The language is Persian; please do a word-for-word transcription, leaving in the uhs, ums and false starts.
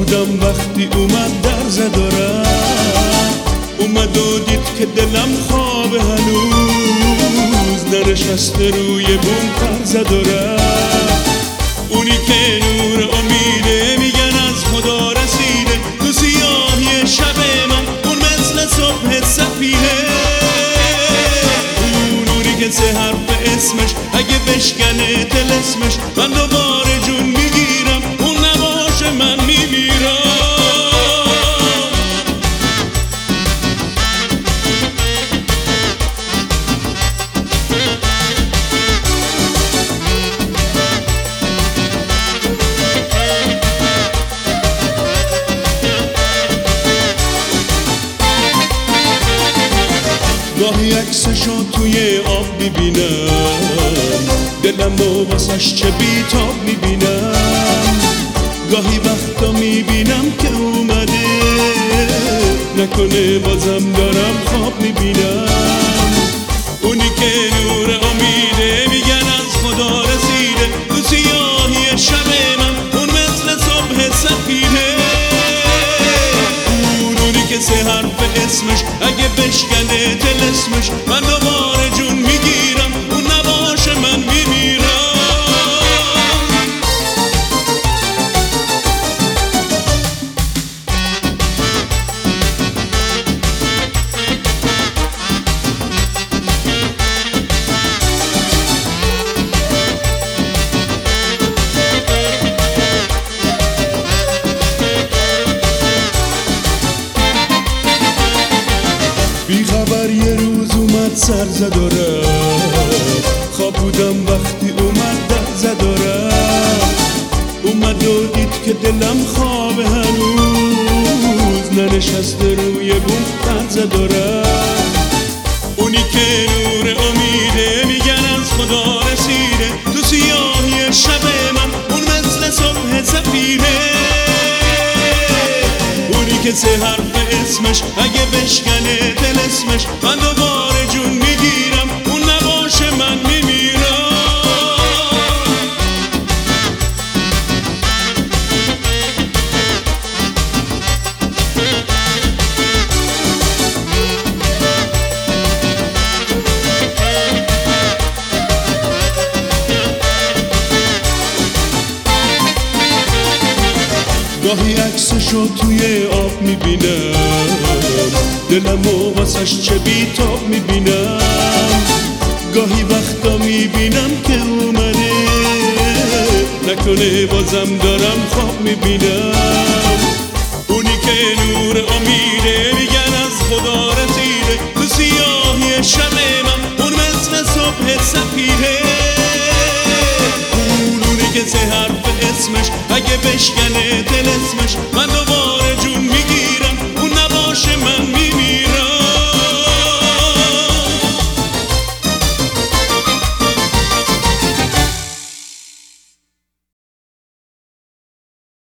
بودم وقتی اومد در زد و رفت، اومد و دید که دلم خواب هنوز ننشسته روی بوم پر زد و رفت. اونی که نور امیده میگن از خدا رسیده، تو سیاهی شب من اون مثل صبح سفیده. اون نوری که سه حرف اسمش اگه بشکنه طلسمش، من دوباره جون میگیرم، اون نباشه من میمیرم. گاهی عکسشو توی آب میبینم، دلم و واسش چه بیتاب میبینم. گاهی وقتا میبینم که اومده، نکنه بازم دارم خواب میبینم. اونی که نور امیده میگن از خدا رسیده، تو سیاهی شب من اون مثل صبح سفیده. که سه حرف اسمش اگه بشکنه طلسمش، من دوباره جون میگیرم، اون نباشه من میمیرم. بی خبر یه روز اومد سر زد و رفت، خواب بودم وقتی اومد در زد و رفت. اومد و دید که دلم خواب هنوز ننشسته روی بوم پر زد و رفت. اونی که نور امیده میگن از خدا رسیده، تو سیاهی شب من اون مثل صبح سفیده. اونی که سه حرف اسمش اگه بشکنه طلسمش، من دوباره جون میگیرم، اون نباشه من میمیرم. گاهی عکسشو توی آب میبینم، دلم و واسش چه بیتاب میبینم. گاهی وقتا میبینم که اومده، نکنه بازم دارم خواب میبینم. اونی که نور امیده میگن از خدا رسیده، تو سیاهی شب من اون مثل صبح سفیده. اون اونی که سه حرف اسمش اگه بشکنه طلسمش، من دوباره